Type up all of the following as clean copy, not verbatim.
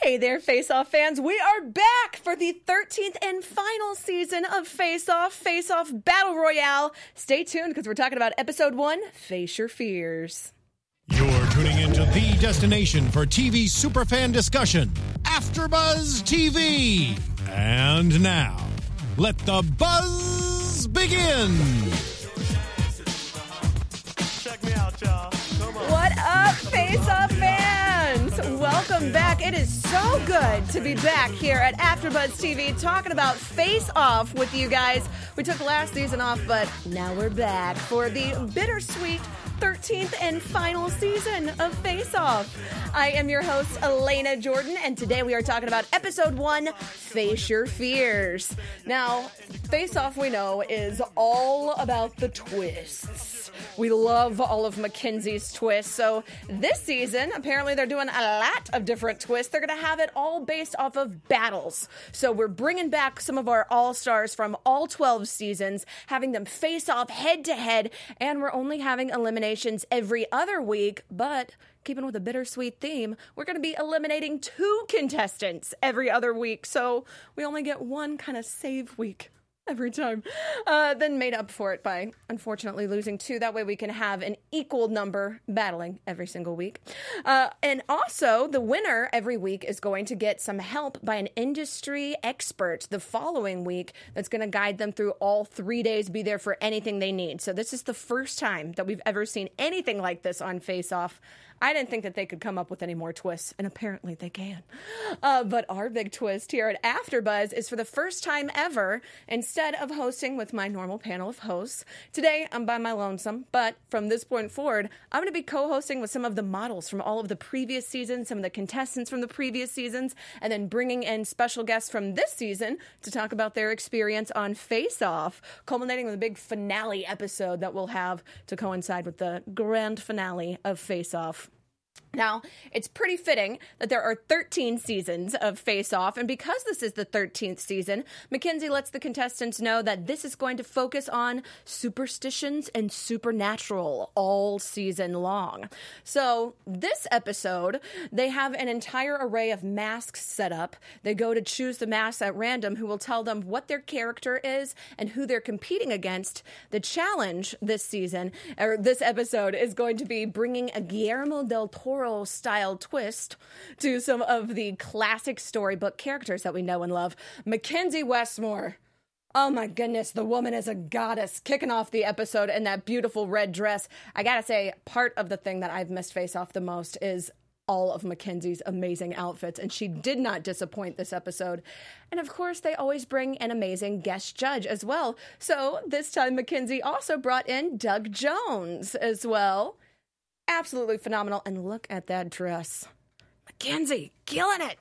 Hey there, Face Off fans. We are back for the 13th and final season of Face Off Battle Royale. Stay tuned because we're talking about episode 1, Face Your Fears. You're tuning into the destination for TV superfan discussion, AfterBuzz TV. And now, let the buzz begin. Check me out, y'all. Come on. What up, Face Off fans? Welcome back. It is so good to be back here at AfterBuzz TV talking about Face Off with you guys. We took last season off, but now we're back for the bittersweet 13th and final season of Face Off. I am your host, Elena Jordan, and today we are talking about episode 1, Face Your Fears. Now, Face Off, we know, is all about the twists. We love all of Mackenzie's twists, so this season, apparently they're doing a lot of different twists. They're going to have it all based off of battles. So we're bringing back some of our all-stars from all 12 seasons, having them face off head-to-head, and we're only having eliminations every other week, but keeping with a bittersweet theme, we're going to be eliminating 2 contestants every other week, so we only get one kind of save week every time, then made up for it by, unfortunately, losing 2. That way we can have an equal number battling every single week. And also, the winner every week is going to get some help by an industry expert the following week that's going to guide them through all 3 days, be there for anything they need. So this is the first time that we've ever seen anything like this on Face Off. I didn't think that they could come up with any more twists, and apparently they can. But our big twist here at AfterBuzz is for the first time ever, instead of hosting with my normal panel of hosts, today I'm by my lonesome, but from this point forward, I'm going to be co-hosting with some of the models from all of the previous seasons, some of the contestants from the previous seasons, and then bringing in special guests from this season to talk about their experience on Face Off, culminating with a big finale episode that we'll have to coincide with the grand finale of Face Off. Now, it's pretty fitting that there are 13 seasons of Face Off, and because this is the 13th season, Mackenzie lets the contestants know that this is going to focus on superstitions and supernatural all season long. So, this episode, they have an entire array of masks set up. They go to choose the masks at random who will tell them what their character is and who they're competing against. The challenge this season, or this episode, is going to be bringing a Guillermo del Toro style twist to some of the classic storybook characters that we know and love. Mackenzie Westmore. Oh my goodness, the woman is a goddess, kicking off the episode in that beautiful red dress. I gotta say, part of the thing that I've missed Face Off the most is all of Mackenzie's amazing outfits, and she did not disappoint this episode. And of course, they always bring an amazing guest judge as well. So this time, Mackenzie also brought in Doug Jones as well. Absolutely phenomenal. And look at that dress. Mackenzie, killing it.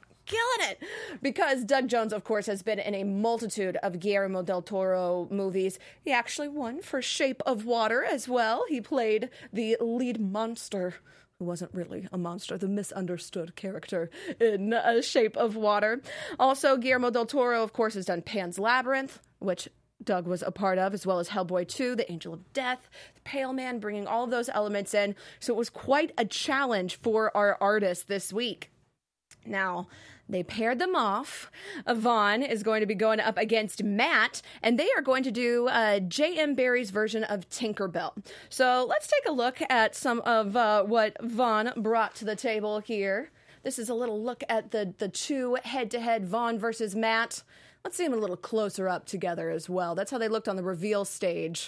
Because Doug Jones, of course, has been in a multitude of Guillermo del Toro movies. He actually won for Shape of Water as well. He played the lead monster, who wasn't really a monster, the misunderstood character in Shape of Water. Also, Guillermo del Toro, of course, has done Pan's Labyrinth, which Doug was a part of, as well as Hellboy 2, The Angel of Death, The Pale Man, bringing all of those elements in. So it was quite a challenge for our artists this week. Now, they paired them off. Yvonne is going to be going up against Matt, and they are going to do J.M. Barrie's version of Tinkerbell. So let's take a look at some of what Yvonne brought to the table here. This is a little look at the 2 head-to-head, Vaughn versus Matt. Let's see them a little closer up together as well. That's how they looked on the reveal stage.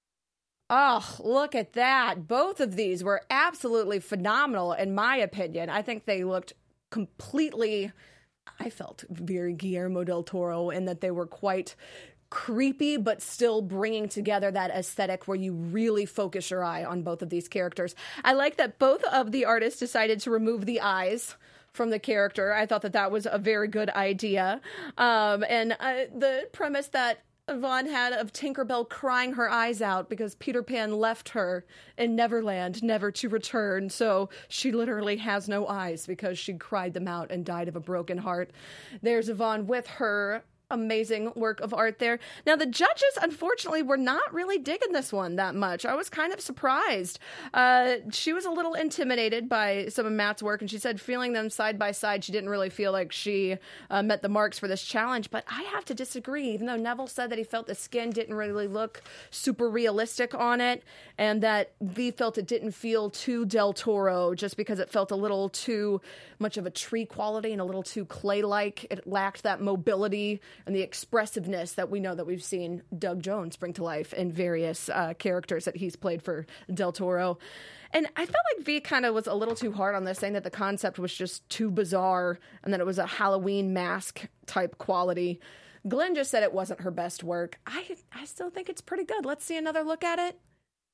Oh, look at that. Both of these were absolutely phenomenal, in my opinion. I think they looked completely, I felt very Guillermo del Toro in that they were quite creepy, but still bringing together that aesthetic where you really focus your eye on both of these characters. I like that both of the artists decided to remove the eyes from the character. I thought that was a very good idea. And the premise that Yvonne had of Tinkerbell crying her eyes out because Peter Pan left her in Neverland, never to return. So she literally has no eyes because she cried them out and died of a broken heart. There's Yvonne with her amazing work of art there. Now, the judges, unfortunately, were not really digging this one that much. I was kind of surprised. She was a little intimidated by some of Matt's work, and she said feeling them side by side, she didn't really feel like she met the marks for this challenge. But I have to disagree, even though Neville said that he felt the skin didn't really look super realistic on it, and that V felt it didn't feel too Del Toro just because it felt a little too much of a tree quality and a little too clay-like. It lacked that mobility and the expressiveness that we know that we've seen Doug Jones bring to life in various characters that he's played for Del Toro. And I felt like V kind of was a little too hard on this, saying that the concept was just too bizarre and that it was a Halloween mask type quality. Glenn just said it wasn't her best work. I still think it's pretty good. Let's see another look at it.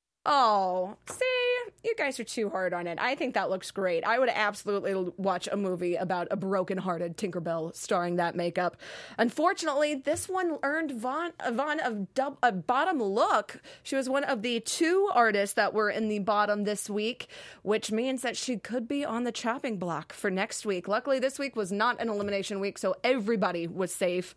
Oh, see, you guys are too hard on it. I think that looks great. I would absolutely watch a movie about a broken-hearted Tinkerbell starring that makeup. Unfortunately, this one earned Vaughn a bottom look. She was one of the 2 artists that were in the bottom this week, which means that she could be on the chopping block for next week. Luckily, this week was not an elimination week, so everybody was safe.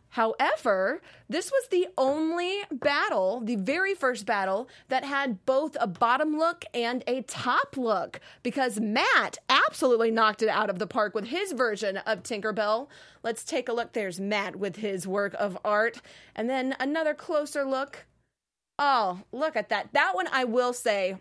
However, this was the only battle, the very first battle, that had both a bottom look and a top look, because Matt absolutely knocked it out of the park with his version of Tinkerbell. Let's take a look. There's Matt with his work of art. And then another closer look. Oh, look at that. That one, I will say,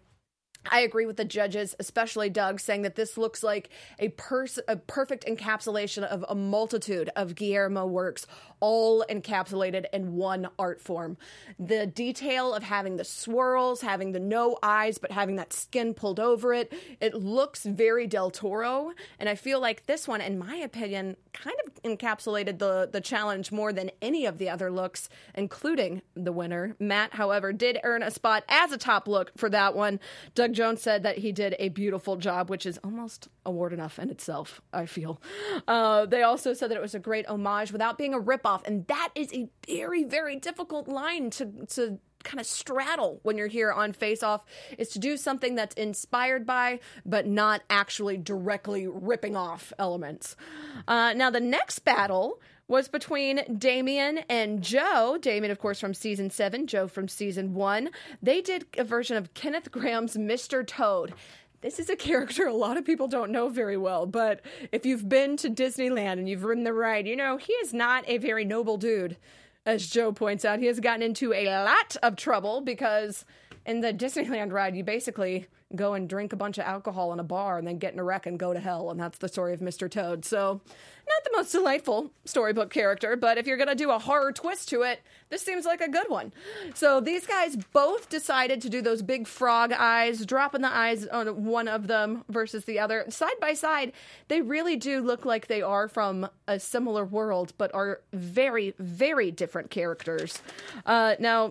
I agree with the judges, especially Doug, saying that this looks like a perfect encapsulation of a multitude of Guillermo works, all encapsulated in one art form. The detail of having the swirls, having the no eyes, but having that skin pulled over it, it looks very Del Toro. And I feel like this one, in my opinion, kind of encapsulated the challenge more than any of the other looks, including the winner. Matt, however, did earn a spot as a top look for that one. Doug Jones said that he did a beautiful job, which is almost award enough in itself, I feel. They also said that it was a great homage without being a ripoff, and that is a very, very difficult line to kind of straddle when you're here on Face Off, is to do something that's inspired by, but not actually directly ripping off elements. Now, the next battle was between Damien and Joe. Damien, of course, from season 7, Joe from season 1. They did a version of Kenneth Graham's Mr. Toad. This is a character a lot of people don't know very well, but if you've been to Disneyland and you've ridden the ride, you know he is not a very noble dude. As Joe points out, he has gotten into a lot of trouble because in the Disneyland ride, you basically go and drink a bunch of alcohol in a bar and then get in a wreck and go to hell, and that's the story of Mr. Toad. So, not the most delightful storybook character, but if you're going to do a horror twist to it, this seems like a good one. So these guys both decided to do those big frog eyes, dropping the eyes on one of them versus the other. Side by side, they really do look like they are from a similar world, but are very, very different characters. Now,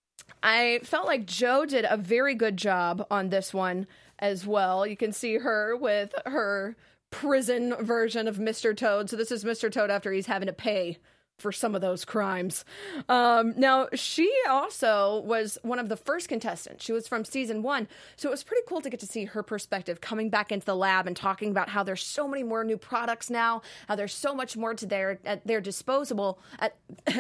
I felt like Joe did a very good job on this one as well. You can see her with her prison version of Mr. Toad. So this is Mr. Toad after he's having to pay for some of those crimes. Now, she also was one of the first contestants. She was from season 1. So it was pretty cool to get to see her perspective coming back into the lab and talking about how there's so many more new products now, how there's so much more to at their disposal, and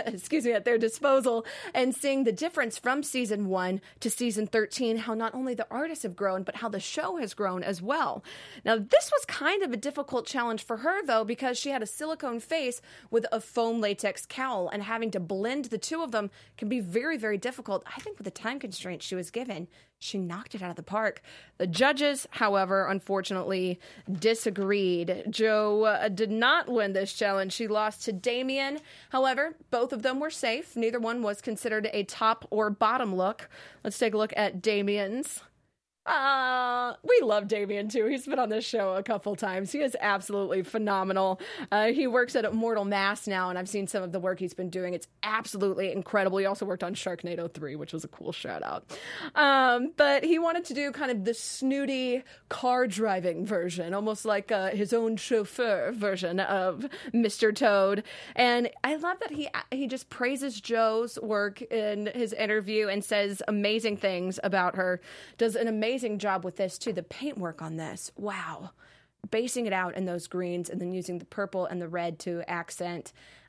seeing the difference from season 1 to season 13, how not only the artists have grown, but how the show has grown as well. Now, this was kind of a difficult challenge for her, though, because she had a silicone face with a foam latex cowl, and having to blend the two of them can be very, very difficult. I think with the time constraints she was given, she knocked it out of the park. The judges, however, unfortunately disagreed. Joe did not win this challenge. She lost to Damien. However, both of them were safe. Neither one was considered a top or bottom look. Let's take a look at Damien's. We love Damien too. He's been on this show a couple times. He is absolutely phenomenal. He works at Immortal Mass now, and I've seen some of the work he's been doing. It's absolutely incredible. He also worked on Sharknado 3, which was a cool shout out. But he wanted to do kind of the snooty car driving version, almost like his own chauffeur version of Mr. Toad. And I love that he just praises Joe's work in his interview and says amazing things about her. Does an amazing job with this too. The paintwork on this, wow, basing it out in those greens and then using the purple and the red to accent.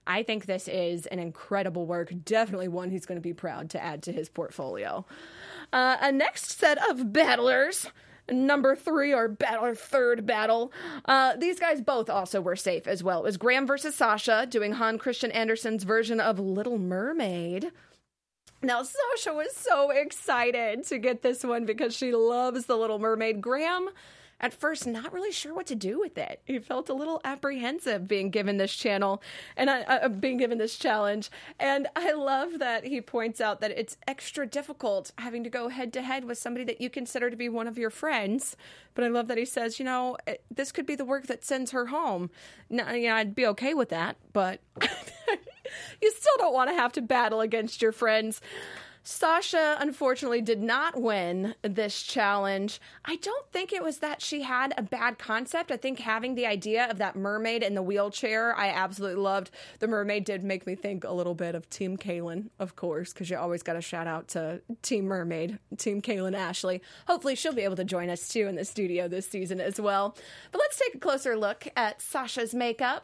I think this is an incredible work. Definitely one he's going to be proud to add to his portfolio. A next set of battlers, number 3 or third battle. These guys both also were safe as well. It was Graham versus Sasha doing Hans Christian Andersen's version of Little Mermaid. Now, Sasha was so excited to get this one because she loves The Little Mermaid. Graham, at first, not really sure what to do with it. He felt a little apprehensive being given this channel and being given this challenge. And I love that he points out that it's extra difficult having to go head to head with somebody that you consider to be one of your friends. But I love that he says, this could be the work that sends her home. Now, I'd be okay with that, but you still don't want to have to battle against your friends. Sasha, unfortunately, did not win this challenge. I don't think it was that she had a bad concept. I think having the idea of that mermaid in the wheelchair, I absolutely loved. The mermaid did make me think a little bit of Team Kaylin, of course, because you always got to shout out to Team Mermaid, Team Kaylin Ashley. Hopefully she'll be able to join us, too, in the studio this season as well. But let's take a closer look at Sasha's makeup.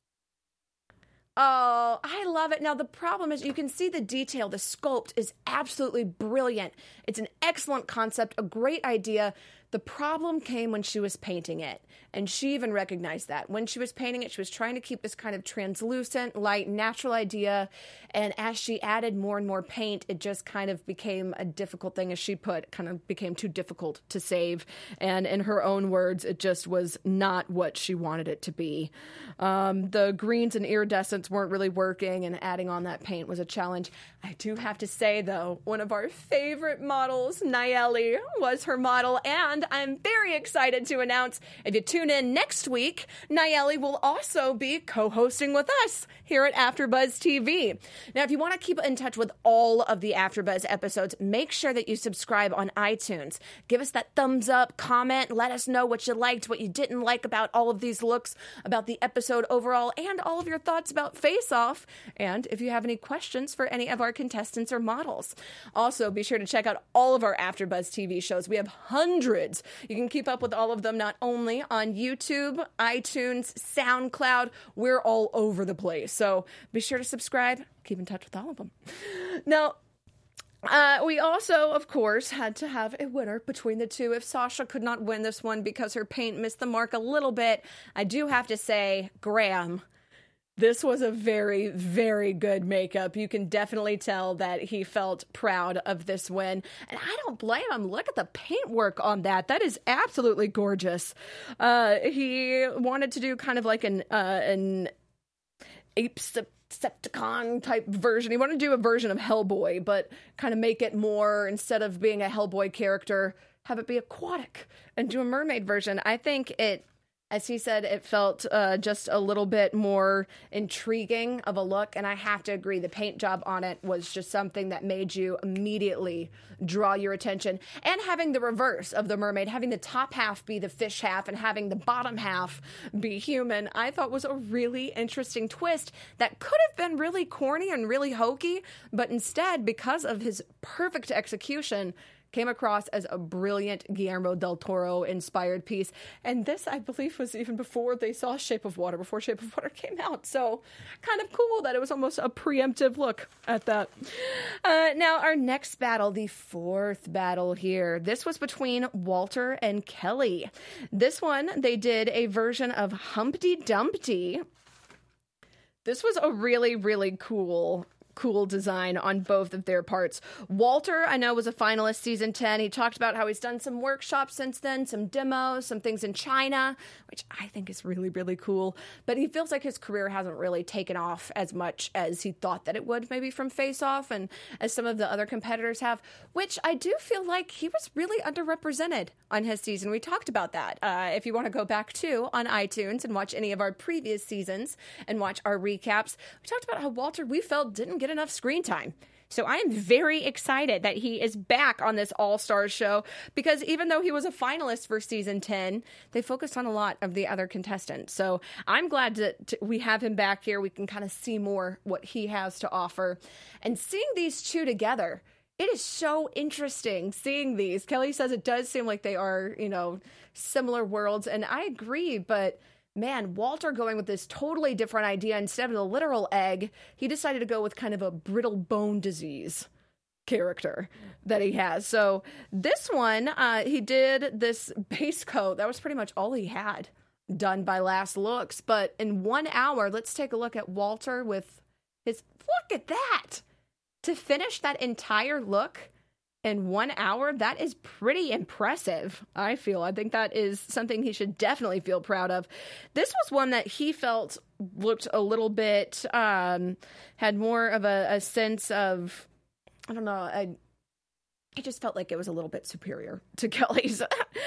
Oh, I love it. Now, the problem is you can see the detail. The sculpt is absolutely brilliant. It's an excellent concept, a great idea. The problem came when she was painting it, and she even recognized that. When she was painting it, she was trying to keep this kind of translucent, light, natural idea, and as she added more and more paint, it just kind of became a difficult thing, as she put, kind of became too difficult to save, and in her own words, it just was not what she wanted it to be. The greens and iridescents weren't really working, and adding on that paint was a challenge. I do have to say, though, one of our favorite models, Nayeli, was her model, and I'm very excited to announce, if you tune in next week, Nayeli will also be co-hosting with us here at AfterBuzz TV. Now, if you want to keep in touch with all of the AfterBuzz episodes, make sure that you subscribe on iTunes. Give us that thumbs up, comment, let us know what you liked, what you didn't like about all of these looks, about the episode overall, and all of your thoughts about Face Off, and if you have any questions for any of our contestants or models. Also, be sure to check out all of our AfterBuzz TV shows. We have hundreds. You can keep up with all of them not only on YouTube, iTunes, SoundCloud. We're all over the place. So be sure to subscribe. Keep in touch with all of them. Now, we also, of course, had to have a winner between the two. If Sasha could not win this one because her paint missed the mark a little bit, I do have to say, Graham, this was a very, very good makeup. You can definitely tell that he felt proud of this win. And I don't blame him. Look at the paint work on that. That is absolutely gorgeous. He wanted to do kind of like an Ape-Septicon type version. He wanted to do a version of Hellboy, but kind of make it more, instead of being a Hellboy character, have it be aquatic and do a mermaid version. I think it, as he said, it felt just a little bit more intriguing of a look, and I have to agree, the paint job on it was just something that made you immediately draw your attention. And having the reverse of the mermaid, having the top half be the fish half and having the bottom half be human, I thought was a really interesting twist that could have been really corny and really hokey, but instead, because of his perfect execution, came across as a brilliant Guillermo del Toro inspired piece. And this, I believe, was even before they saw Shape of Water, before Shape of Water came out. So kind of cool that it was almost a preemptive look at that. Now, our next battle, the fourth battle here. This was between Walter and Kelly. This one, they did a version of Humpty Dumpty. This was a really, really cool design on both of their parts. Walter, I know, was a finalist season 10. He talked about how he's done some workshops since then, some demos, some things in China, which I think is really, really cool. But he feels like his career hasn't really taken off as much as he thought that it would, maybe from Face Off, and as some of the other competitors have, which I do feel like he was really underrepresented on his season. We talked about that. If you want to go back to on iTunes and watch any of our previous seasons and watch our recaps, we talked about how Walter, we felt, didn't get enough screen time. So I'm very excited that he is back on this All-Stars show, because even though he was a finalist for season 10, they focused on a lot of the other contestants. So I'm glad that we have him back here. We can kind of see more what he has to offer. And seeing these two together, it is so interesting seeing these. Kelly says it does seem like they are, similar worlds, and I agree, but man, Walter going with this totally different idea. Instead of the literal egg, he decided to go with kind of a brittle bone disease character that he has. So this one, he did this base coat. That was pretty much all he had done by last looks. But in 1 hour, let's take a look at Walter with his, look at that. To finish that entire look in 1 hour, that is pretty impressive, I feel. I think that is something he should definitely feel proud of. This was one that he felt looked a little bit, had more of a sense of, I don't know, I just felt like it was a little bit superior to Kelly's.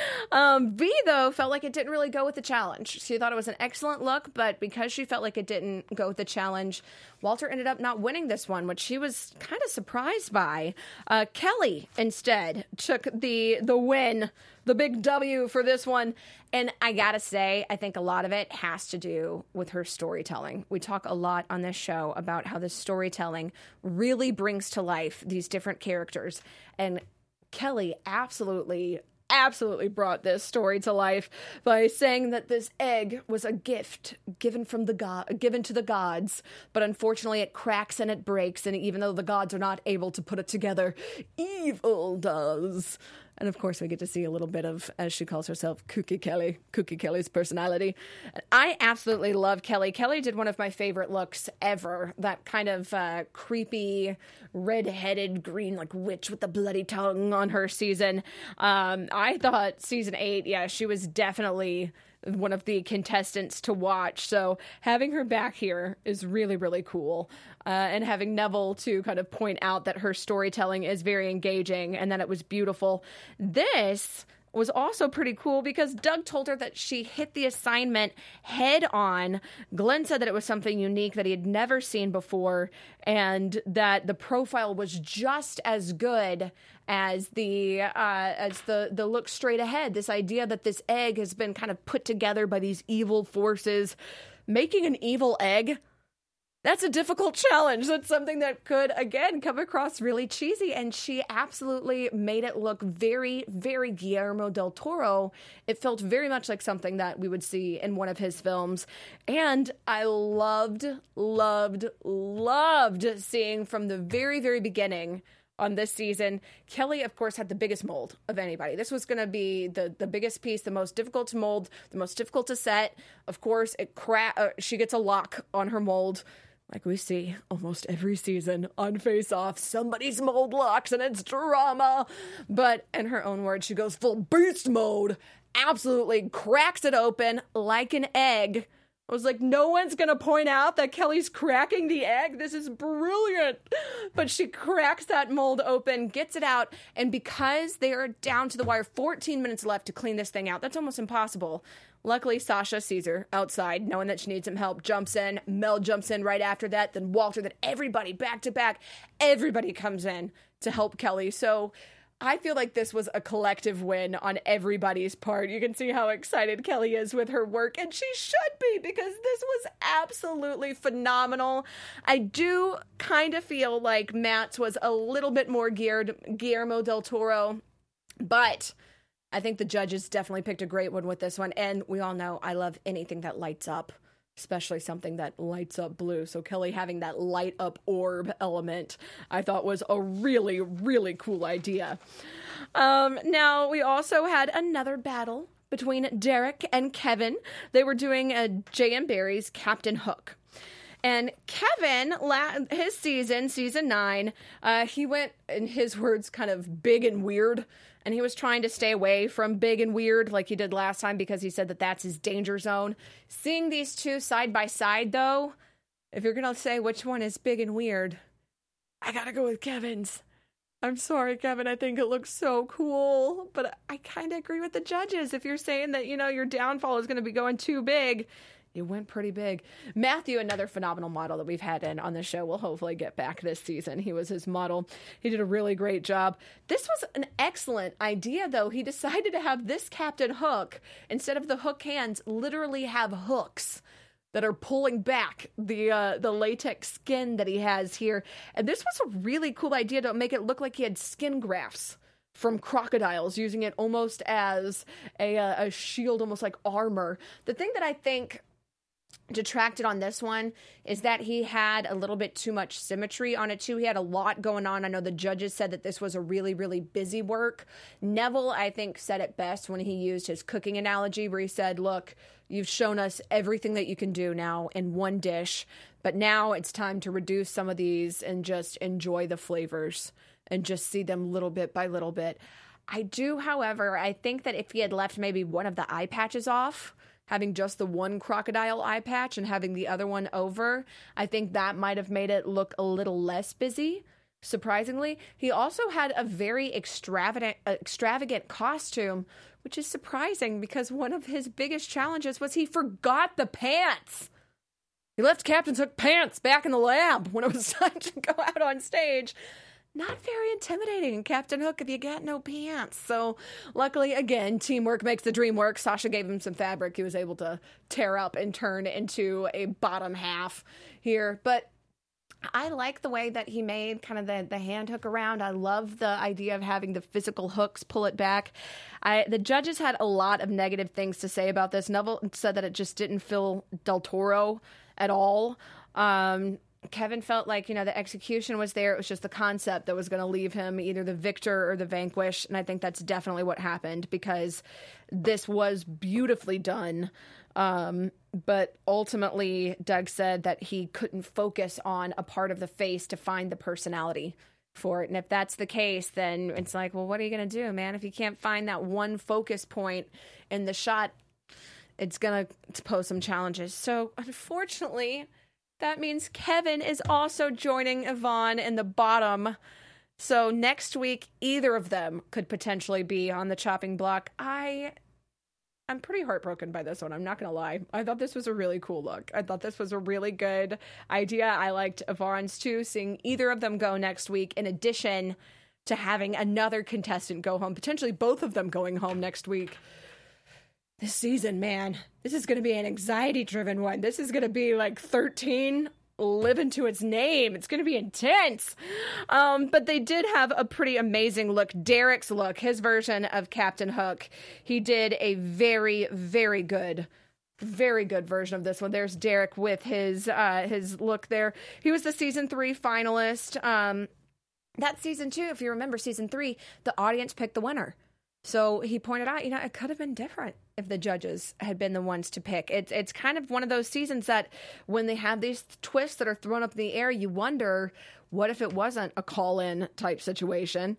V, though, felt like it didn't really go with the challenge. She thought it was an excellent look, but because she felt like it didn't go with the challenge, Walter ended up not winning this one, which she was kind of surprised by. Kelly, instead, took the win, the big W for this one. And I gotta say, I think a lot of it has to do with her storytelling. We talk a lot on this show about how the storytelling really brings to life these different characters. And Kelly absolutely brought this story to life by saying that this egg was a gift given to the gods, but unfortunately it cracks and it breaks, and even though the gods are not able to put it together, evil does. And of course, we get to see a little bit of, as she calls herself, Cookie Kelly's personality. I absolutely love Kelly. Kelly did one of my favorite looks ever. That kind of creepy, red-headed green, like witch with the bloody tongue on her season. I thought season 8, yeah, she was definitely one of the contestants to watch. So having her back here is really, really cool. And having Neville to kind of point out that her storytelling is very engaging and that it was beautiful. This was also pretty cool because Doug told her that she hit the assignment head on. Glenn said that it was something unique that he had never seen before, and that the profile was just as good as the look straight ahead. This idea that this egg has been kind of put together by these evil forces. Making an evil egg, that's a difficult challenge. That's something that could, again, come across really cheesy. And she absolutely made it look very, very Guillermo del Toro. It felt very much like something that we would see in one of his films. And I loved seeing from the very, very beginning on this season. Kelly, of course, had the biggest mold of anybody. This was going to be the biggest piece, the most difficult to mold, the most difficult to set. Of course, she gets a lock on her mold. Like we see almost every season on Face Off, somebody's mold locks and it's drama. But in her own words, she goes full beast mode, absolutely cracks it open like an egg. I was like, no one's going to point out that Kelly's cracking the egg. This is brilliant. But she cracks that mold open, gets it out, and because they are down to the wire, 14 minutes left to clean this thing out. That's almost impossible. Luckily, Sasha sees her outside, knowing that she needs some help, jumps in. Mel jumps in right after that. Then Walter, then everybody, back to back. Everybody comes in to help Kelly. So I feel like this was a collective win on everybody's part. You can see how excited Kelly is with her work, and she should be, because this was absolutely phenomenal. I do kind of feel like Matt's was a little bit more geared Guillermo del Toro, but I think the judges definitely picked a great one with this one, and we all know I love anything that lights up, especially something that lights up blue. So Kelly having that light up orb element, I thought was a really, really cool idea. Now, we also had another battle between Derek and Kevin. They were doing J.M. Barrie's Captain Hook. And Kevin, his season 9, he went, in his words, kind of big and weird. And he was trying to stay away from big and weird like he did last time because he said that that's his danger zone. Seeing these two side by side, though, if you're going to say which one is big and weird, I got to go with Kevin's. I'm sorry, Kevin. I think it looks so cool. But I kind of agree with the judges. If you're saying that, your downfall is going to be going too big, it went pretty big. Matthew, another phenomenal model that we've had on the show, will hopefully get back this season. He was his model. He did a really great job. This was an excellent idea, though. He decided to have this Captain Hook, instead of the hook hands, literally have hooks that are pulling back the latex skin that he has here. And this was a really cool idea to make it look like he had skin grafts from crocodiles, using it almost as a shield, almost like armor. The thing that I think detracted on this one is that he had a little bit too much symmetry on it too. He had a lot going on. I know the judges said that this was a really, really busy work. Neville, I think, said it best when he used his cooking analogy, where he said, look, you've shown us everything that you can do now in one dish, but now it's time to reduce some of these and just enjoy the flavors and just see them little bit by little bit. I do, however, I think that if he had left maybe one of the eye patches off, having just the one crocodile eye patch and having the other one over, I think that might have made it look a little less busy, surprisingly. He also had a very extravagant costume, which is surprising because one of his biggest challenges was he forgot the pants. He left Captain Hook pants back in the lab when it was time to go out on stage. Not very intimidating, Captain Hook, if you got no pants. So luckily, again, teamwork makes the dream work. Sasha gave him some fabric he was able to tear up and turn into a bottom half here. But I like the way that he made kind of the hand hook around. I love the idea of having the physical hooks pull it back. The judges had a lot of negative things to say about this. Neville said that it just didn't feel Del Toro at all. Kevin felt like, the execution was there. It was just the concept that was going to leave him either the victor or the vanquished. And I think that's definitely what happened, because this was beautifully done. But ultimately, Doug said that he couldn't focus on a part of the face to find the personality for it. And if that's the case, then it's like, well, what are you going to do, man? If you can't find that one focus point in the shot, it's going to pose some challenges. So unfortunately, that means Kevin is also joining Yvonne in the bottom. So next week, either of them could potentially be on the chopping block. I'm pretty heartbroken by this one. I'm not going to lie. I thought this was a really cool look. I thought this was a really good idea. I liked Yvonne's too, seeing either of them go next week, in addition to having another contestant go home, potentially both of them going home next week. This season, man, this is going to be an anxiety-driven one. This is going to be like 13 living to its name. It's going to be intense. But they did have a pretty amazing look. Derek's look, his version of Captain Hook, he did a very, very good version of this one. There's Derek with his look there. He was the season 3 finalist. That season 2, if you remember season 3, the audience picked the winner. So he pointed out, it could have been different if the judges had been the ones to pick. It's kind of one of those seasons that when they have these twists that are thrown up in the air, you wonder, what if it wasn't a call-in type situation?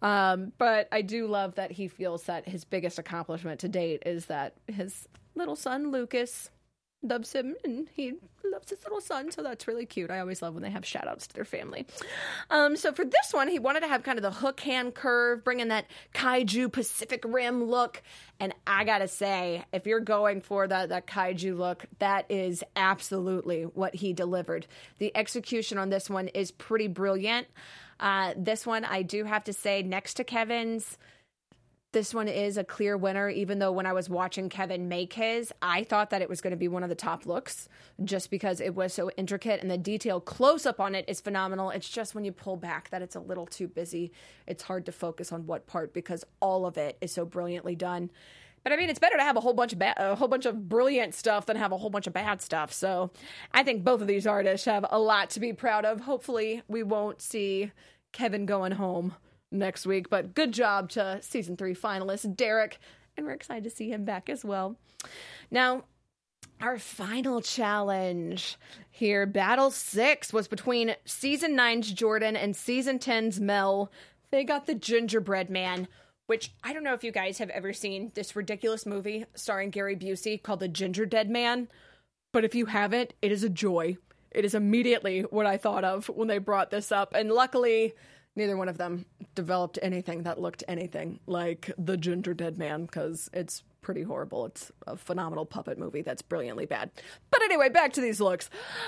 But I do love that he feels that his biggest accomplishment to date is that his little son, Lucas, loves him, and he loves his little son, so that's really cute. I always love when they have shout-outs to their family. So for this one, he wanted to have kind of the hook hand curve, bring in that kaiju Pacific Rim look, and I gotta say, if you're going for that kaiju look, that is absolutely what he delivered. The execution on this one is pretty brilliant. This one, I do have to say, next to Kevin's, this one is a clear winner, even though when I was watching Kevin make his, I thought that it was going to be one of the top looks just because it was so intricate and the detail close up on it is phenomenal. It's just when you pull back that it's a little too busy. It's hard to focus on what part because all of it is so brilliantly done. But I mean, it's better to have a whole bunch of brilliant stuff than have a whole bunch of bad stuff. So I think both of these artists have a lot to be proud of. Hopefully we won't see Kevin going home next week, but good job to season 3 finalist Derek, and we're excited to see him back as well. Now, our final challenge here, Battle 6, was between season 9's Jordan and season 10's Mel. They got the Gingerbread Man, which I don't know if you guys have ever seen this ridiculous movie starring Gary Busey called The Ginger Dead Man, but if you haven't, it is a joy. It is immediately what I thought of when they brought this up, and luckily neither one of them developed anything that looked anything like The Ginger Dead Man, because it's pretty horrible. It's a phenomenal puppet movie that's brilliantly bad. But anyway, back to these looks.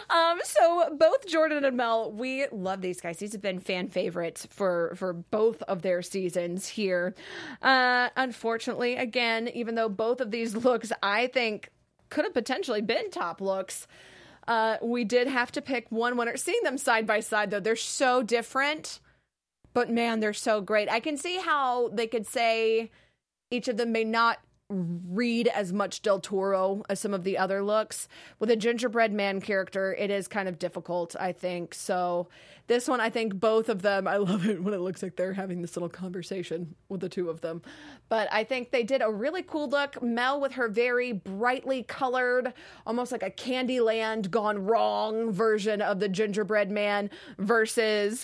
So both Jordan and Mel, we love these guys. These have been fan favorites for both of their seasons here. Unfortunately, again, even though both of these looks, I think, could have potentially been top looks, we did have to pick one winner. Seeing them side by side, though, they're so different. But man, they're so great. I can see how they could say each of them may not read as much Del Toro as some of the other looks. With a gingerbread man character, it is kind of difficult, I think. So this one, I think both of them, I love it when it looks like they're having this little conversation with the two of them. But I think they did a really cool look. Mel with her very brightly colored, almost like a Candyland gone wrong version of the gingerbread man versus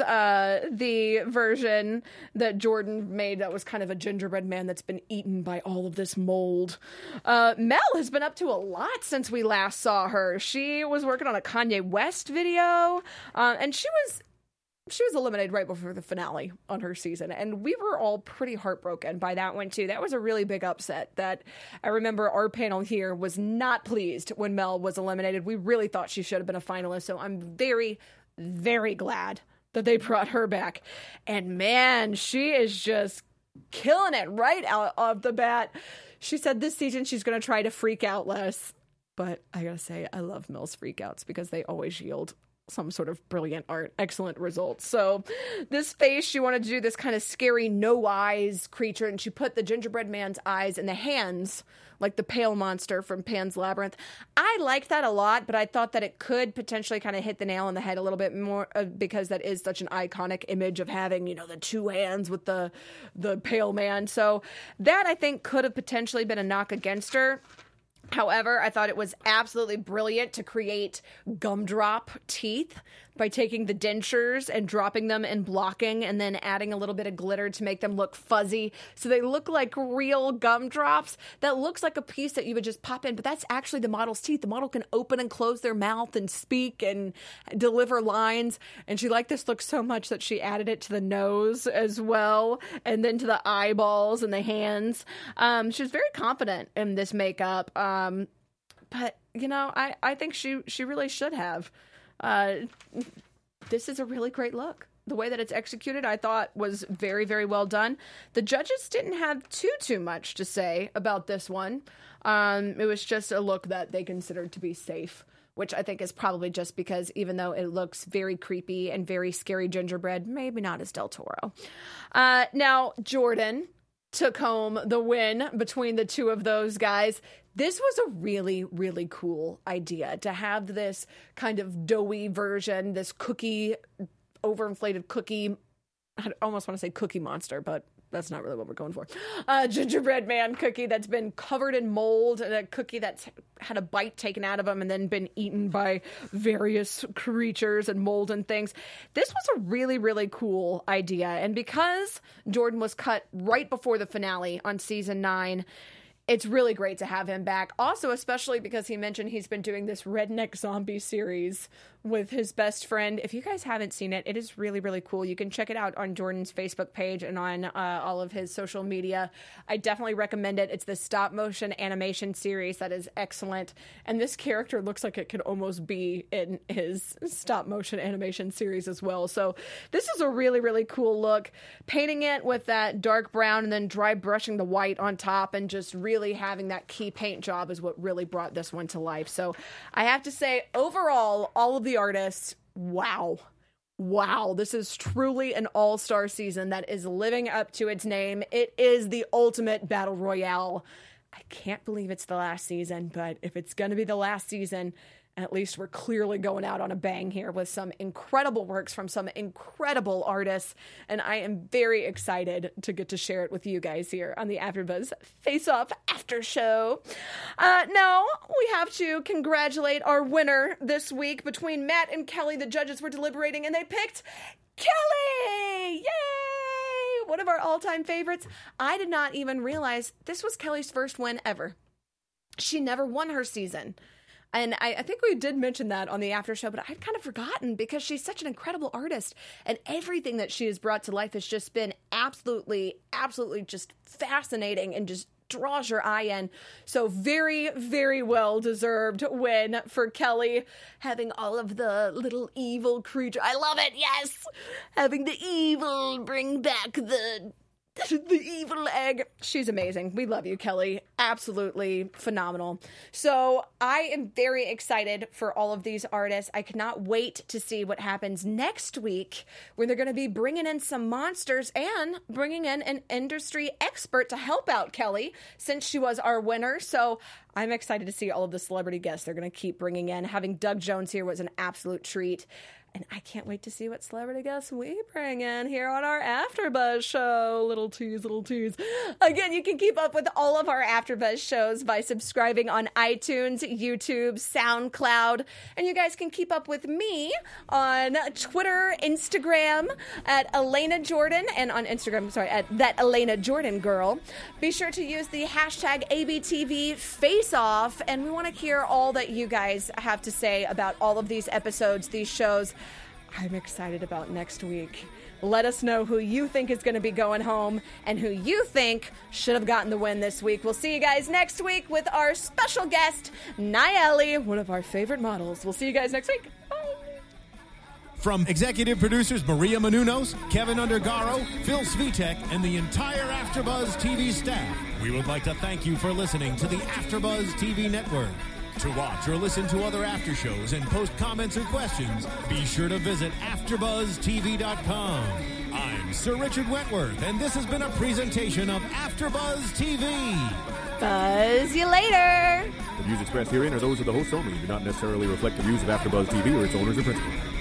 the version that Jordan made that was kind of a gingerbread man that's been eaten by all of this mold. Mel has been up to a lot since we last saw her. She was working on a Kanye West video, and she was eliminated right before the finale on her season, and we were all pretty heartbroken by that one too. That was a really big upset that I remember our panel here was not pleased when Mel was eliminated. We really thought she should have been a finalist, so I'm very, very glad that they brought her back. And man, she is just killing it right out of the bat. She said this season she's going to try to freak out less, but I gotta say, I love Mel's freakouts because they always yield some sort of brilliant art, excellent results. So this face, she wanted to do this kind of scary no eyes creature, and she put the gingerbread man's eyes in the hands, like the pale monster from Pan's Labyrinth. I liked that a lot, but I thought that it could potentially kind of hit the nail on the head a little bit more because that is such an iconic image of having, you know, the two hands with the pale man. So that I think could have potentially been a knock against her. However, I thought it was absolutely brilliant to create gumdrop teeth by taking the dentures and dropping them and blocking and then adding a little bit of glitter to make them look fuzzy. So they look like real gumdrops. That looks like a piece that you would just pop in, but that's actually the model's teeth. The model can open and close their mouth and speak and deliver lines. And she liked this look so much that she added it to the nose as well, and then to the eyeballs and the hands. She was very confident in this makeup. But, you know, I think she really should have. This is a really great look. The way that it's executed, I thought, was very, very well done. The judges didn't have too much to say about this one. It was just a look that they considered to be safe, which I think is probably just because even though it looks very creepy and very scary gingerbread, maybe not as Del Toro. Now, Jordan took home the win between the two of those guys. This was a really, really cool idea to have this kind of doughy version, this cookie, overinflated cookie. I almost want to say cookie monster, but that's not really what we're going for. Gingerbread man cookie that's been covered in mold, and a cookie that's had a bite taken out of them and then been eaten by various creatures and mold and things. This was a really, really cool idea. And because Jordan was cut right before the finale on season 9, it's really great to have him back. Also, especially because he mentioned he's been doing this redneck zombie series with his best friend. If you guys haven't seen it, it is really, really cool. You can check it out on Jordan's Facebook page and on all of his social media. I definitely recommend it. It's the stop motion animation series that is excellent. And this character looks like it could almost be in his stop motion animation series as well. So this is a really, really cool look. Painting it with that dark brown and then dry brushing the white on top and just really having that key paint job is what really brought this one to life. So I have to say, overall, all of the artists, wow, this is truly an all-star season that is living up to its name. It is the ultimate battle royale. I can't believe it's the last season, but if it's going to be the last season, at least we're clearly going out on a bang here with some incredible works from some incredible artists, and I am very excited to get to share it with you guys here on the AfterBuzz Face Off After Show. Now, we have to congratulate our winner this week. Between Matt and Kelly, the judges were deliberating, and they picked Kelly! Yay! One of our all-time favorites. I did not even realize this was Kelly's first win ever. She never won her season. And I think we did mention that on the after show, but I'd kind of forgotten because she's such an incredible artist. And everything that she has brought to life has just been absolutely just fascinating and just draws your eye in. So very, very well deserved win for Kelly. Having all of the little evil creature. I love it. Yes. Having the evil bring back the the evil egg. She's amazing. We love you, Kelly. Absolutely phenomenal. So I am very excited for all of these artists. I cannot wait to see what happens next week when they're going to be bringing in some monsters and bringing in an industry expert to help out Kelly since she was our winner. So I'm excited to see all of the celebrity guests they're going to keep bringing in. Having Doug Jones here was an absolute treat. And I can't wait to see what celebrity guests we bring in here on our AfterBuzz show. Little tease, little tease. Again, you can keep up with all of our AfterBuzz shows by subscribing on iTunes, YouTube, SoundCloud. And you guys can keep up with me on Twitter, Instagram, at Elena Jordan, and on Instagram, at That Elena Jordan Girl. Be sure to use the hashtag ABTVFaceOff, and we want to hear all that you guys have to say about all of these episodes, these shows. I'm excited about next week. Let us know who you think is going to be going home and who you think should have gotten the win this week. We'll see you guys next week with our special guest, Nayeli, one of our favorite models. We'll see you guys next week. Bye. From executive producers Maria Menounos, Kevin Undergaro, Phil Svitek, and the entire AfterBuzz TV staff, we would like to thank you for listening to the AfterBuzz TV network. To watch or listen to other after shows and post comments or questions, be sure to visit AfterBuzzTV.com. I'm Sir Richard Wentworth, and this has been a presentation of AfterBuzz TV. Buzz you later. The views expressed herein are those of the hosts only and do not necessarily reflect the views of AfterBuzz TV or its owners or principals.